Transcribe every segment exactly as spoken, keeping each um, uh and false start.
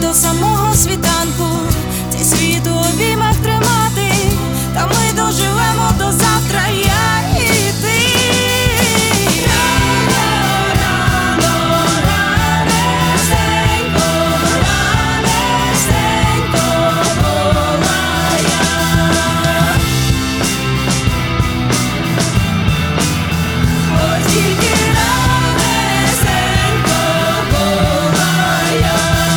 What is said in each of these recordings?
до самого світанку, цей світ у обіймах тримати, та ми доживемо до завтра, я і ти. Рано, ранесенько, ранесенько була я. Ось тільки ранесенько була я.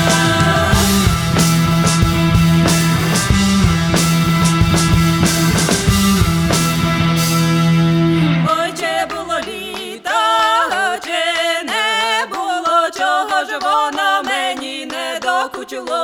Ой, чи було літо, чи не було, чого ж воно мені не докучило?